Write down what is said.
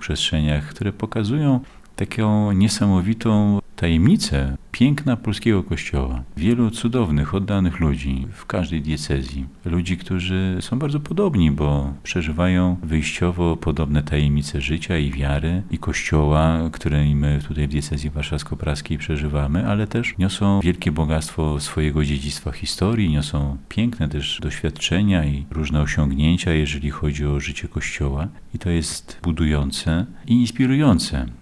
przestrzeniach, które pokazują taką niesamowitą tajemnicę piękna polskiego Kościoła. Wielu cudownych, oddanych ludzi w każdej diecezji. Ludzi, którzy są bardzo podobni, bo przeżywają wyjściowo podobne tajemnice życia i wiary i Kościoła, które my tutaj w diecezji warszawsko-praskiej przeżywamy, ale też niosą wielkie bogactwo swojego dziedzictwa historii, niosą piękne też doświadczenia i różne osiągnięcia, jeżeli chodzi o życie Kościoła. I to jest budujące i inspirujące.